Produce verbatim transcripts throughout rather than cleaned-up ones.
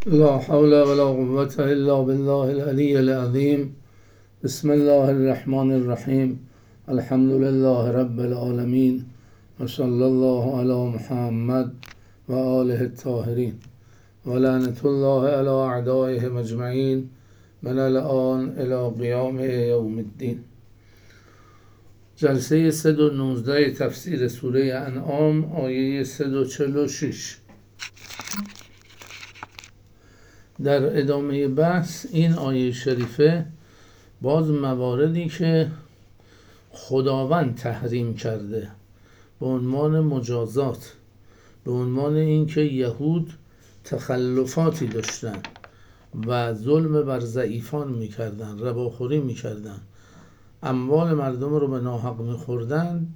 لا حول ولا قوة إلا بالله العلي العظيم. بسم الله الرحمن الرحيم. الحمد لله رب العالمين وصلى الله على محمد وآله الطاهرين ولعنة الله على أعدائهم أجمعين من الآن إلى قیام یوم الدین. جلسه صد و نوزده تفسیر سوره انعام، آیه صد و چهل و شش. در ادامه بحث این آیه شریفه باز مواردی که خداوند تحریم کرده به عنوان مجازات، به عنوان اینکه یهود تخلفاتی داشتن و ظلم بر ضعیفان میکردن، رباخوری میکردن، اموال مردم رو به ناحق میخوردن،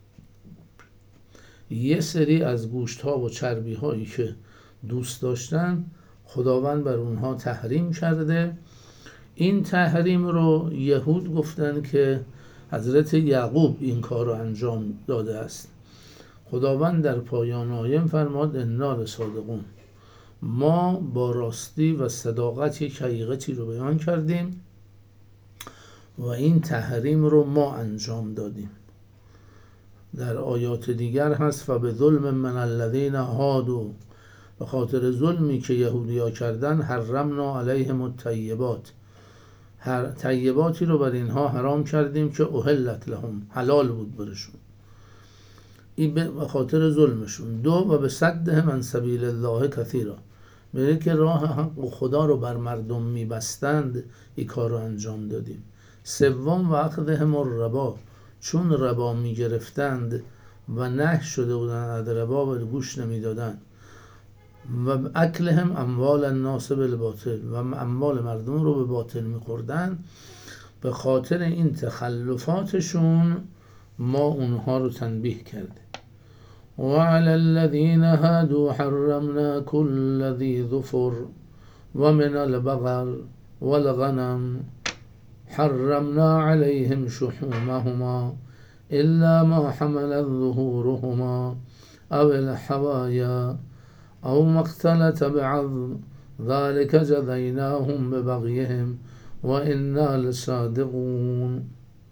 یه سری از گوشت ها و چربی هایی که دوست داشتن خداوند بر اونها تحریم کرده. این تحریم رو یهود گفتن که حضرت یعقوب این کار رو انجام داده است. خداوند در پایان آیه فرماد انا لصادقون، ما با راستی و صداقت یک حقیقتی رو بیان کردیم و این تحریم رو ما انجام دادیم. در آیات دیگر هست و به ظلم من الذین هادوا، به خاطر ظلمی که یهودیا کردن حرمنا علیهم الطیبات، هر طیباتی رو بر اینها حرام کردیم که احلت لهم، حلال بود برشون، این به خاطر ظلمشون. دو و به صدهم عن سبیل الله کثیرا، میگه که راه حق و خدا رو بر مردم میبستند، این کار رو انجام دادیم. سوم و اخذهم الربا، چون ربا میگرفتند و نه شده بودن از ربا و گوش نمیدادن. و اکلهم اموال الناس بالباطل، و اموال مردم رو به باطل میخوردن. به خاطر این تخلفاتشون ما اونها رو تنبیه کردیم. و علی الذین هادوا حرمنا کل ذی ظفر و من البقر والغنم حرمنا علیهم شحومهما الا ما حملت ظهورهما او الحوایا او ما اختلط بعظم ذلك جزیناهم ببغیهم و انا لصادقون.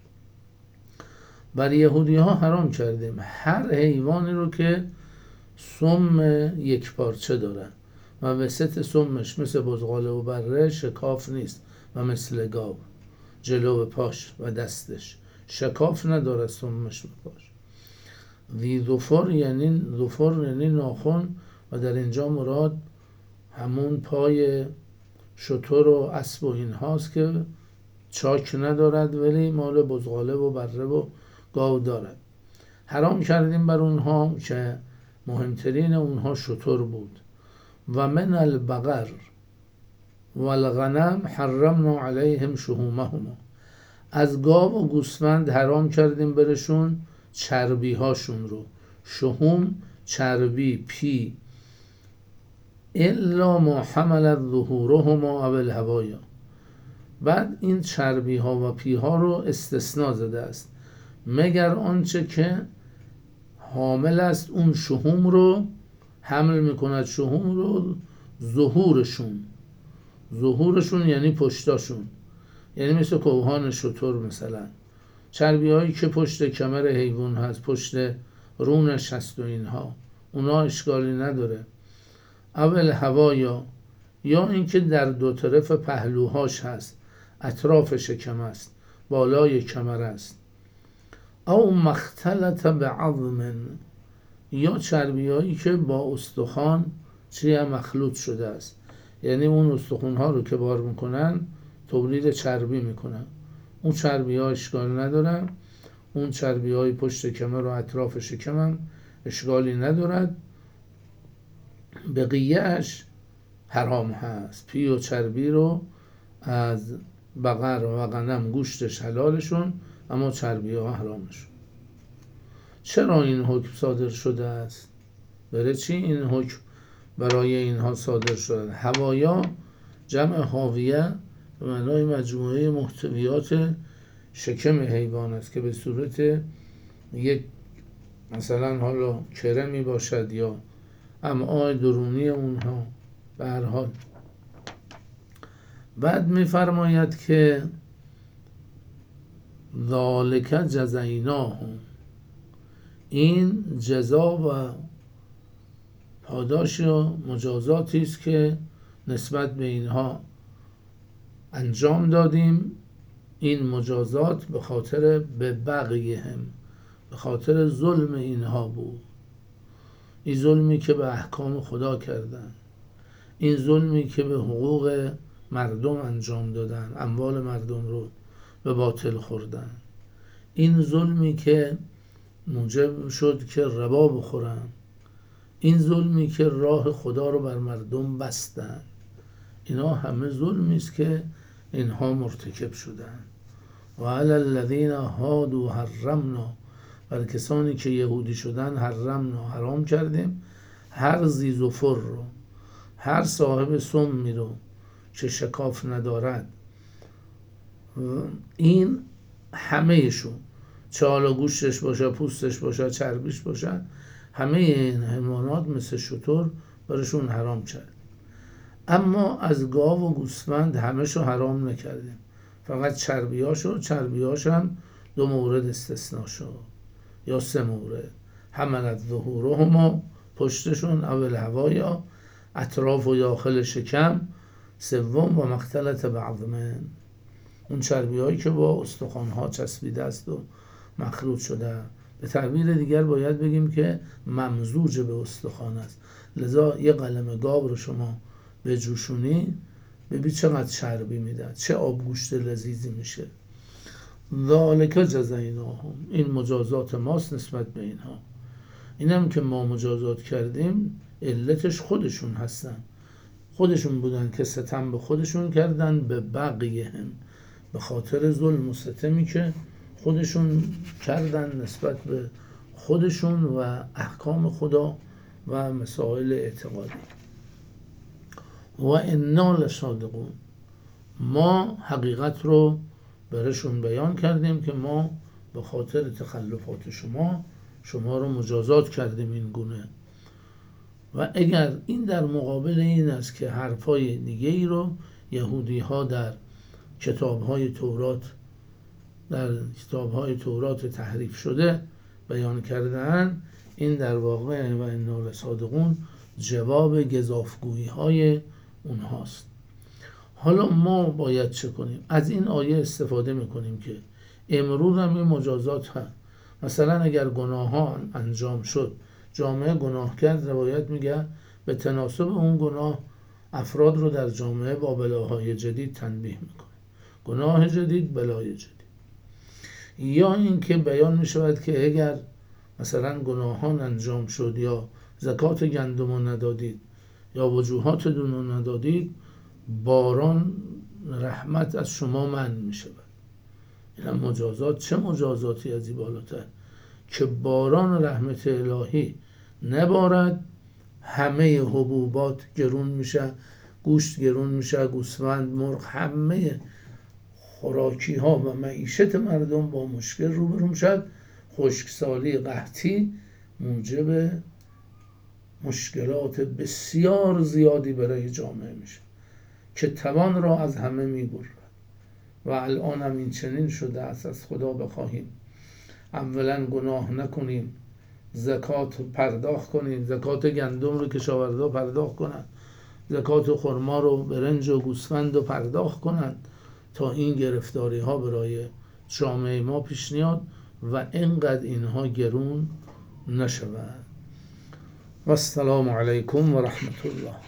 بر یهودی ها حرام کردیم هر حیوانی رو که سم یک پارچه داره و وسط سمش مثل بزغاله و بره شکاف نیست و مثل گاو، جلو پاش و دستش شکاف نداره سمش به پاش. ذی ظفر یعنی ظفر یعنی ناخن، و در اینجا مراد همون پای شتر و اسب و این هاست که چاک ندارد ولی مال بزغاله و بره و گاو دارد. حرام کردیم بر اونها که مهمترین اونها شتر بود. و من البقر والغنم حرمنا علیهم شحومهما، از گاو و گوسفند حرام کردیم برشون چربی هاشون رو. شحوم چربی، پی. الا ما حملت ظهورهما او الهوایا، بعد این چربی ها و پی ها رو استثناء زده است، مگر آنچه که حامل است اون شحوم رو، حمل میکند شحوم رو، ظهورشون. ظهورشون یعنی پشتاشون، یعنی مثل کوهان شتر مثلا، چربی هایی که پشت کمر حیوان هست، پشت رونش هست و اینها، اونا اشکالی نداره. اول هوایا، یا اینکه در دو طرف پهلوهاش هست، اطراف شکم است، بالای کمر است. او مختلط بعظم، یا چربی هایی که با استخوان چیه مخلوط شده است، یعنی اون استخوان ها رو که بار میکنن تولید چربی میکنن. اون چربی ها اشکال ندارن، اون چربی های پشت کمر و اطراف شکم هم اشکالی ندارد، بقیه اش حرام هست. پی و چربی رو از بقر و غنم گوشتش حلالشون، اما چربی ها حرامشون. چرا این حکم صادر شده است؟ برای چی این حکم برای اینها صادر شده؟ هوایا جمع حاویه به معنای مجموعه محتویات شکم حیوان است که به صورت یک مثلا حالا کرمی باشد یا امعای درونی اونها، به هر حال بعد میفرماید که ذالک جزیناهم، این جزا و پاداش و مجازاتی است که نسبت به اینها انجام دادیم. این مجازات به خاطر به بغیهم، به خاطر ظلم اینها بود. این ظلمی که به احکام خدا کردن، این ظلمی که به حقوق مردم انجام دادن، اموال مردم رو به باطل خوردن، این ظلمی که موجب شد که ربا بخورن، این ظلمی که راه خدا رو بر مردم بستن، اینا همه ظلمی است که اینها مرتکب شدن. و علی الذین هادوا حرمنا، بر کسانی که یهودی شدن حرمنا، حرام کردیم، هر ذی ظفر رو، هر صاحب سمی رو که شکاف ندارد، این همهشون، چه حالا گوشتش باشه، پوستش باشه، چربیش باشه، همه این حیوانات مثل شتر برشون حرام کرد. اما از گاو و گوسفند همهشو حرام نکردیم، فقط چربیاشو. چربیاش هم دو مورد استثناء شد یا سه مورد: حملت ظهورهما، پشتشون، اول هوایا، اطراف و داخل شکم، سوم و مختلط بعضمن، اون چربی هایی که با استخوان ها چسبیده است و مخلوط شده. به تعبیر دیگر باید بگیم که ممزوج به استخوان است. لذا یه قلم گاو رو شما به جوشونی، ببین چقدر چربی میده، چه آبگوشت لذیذی میشه. ذالک جزیناهم، این مجازات ماست نسبت به اینها. اینم که ما مجازات کردیم علتش خودشون هستن، خودشون بودن که ستم به خودشون کردن، به بغیهم، به خاطر ظلم و ستمی که خودشون کردن نسبت به خودشون و احکام خدا و مسائل اعتقادی. و انا لصادقون، ما حقیقت رو برشون بیان کردیم که ما به خاطر تخلفات شما شما رو مجازات کردیم این گونه. و اگر این در مقابل این است که حرفای دیگه ای رو یهودی ها در کتاب‌های تورات در کتاب‌های تورات تحریف شده بیان کردن، این در واقع و انا لصادقون جواب گزافگویی های اونهاست. حالا ما باید چه کنیم؟ از این آیه استفاده میکنیم که امروز هم این مجازات هست. مثلا اگر گناه ها انجام شد، جامعه گناه کرد، روایت میگه به تناسب اون گناه افراد رو در جامعه با بلاهای جدید تنبیه میکنه. گناه جدید، بلای جدید. یا این که بیان میشود که اگر مثلا گناهان انجام شد، یا زکات گندم رو ندادید، یا وجوهات دون رو ندادید، باران رحمت از شما منع میشود. این مجازات. چه مجازاتی از این بالاتر که باران رحمت الهی نبارد، همه حبوبات گرون میشه، گوشت گرون میشه، گوسفند، مرغ، همه خوراکی ها و معیشت مردم با مشکل روبرو میشد. خشکسالی، قحطی موجب مشکلات بسیار زیادی برای جامعه میشه که توان را از همه میبرد. و الان هم این چنین شده است. از خدا بخواهیم اولا گناه نکنیم، زکات پرداخت کنیم، زکات گندم رو کشاورزا پرداخت کنند، زکات خرما رو برنج و گوسفند رو پرداخت کنند تا این گرفتاری ها برای جامعه ما پیش نیاد و اینقدر اینها گرون نشود. و السلام علیکم و رحمت الله.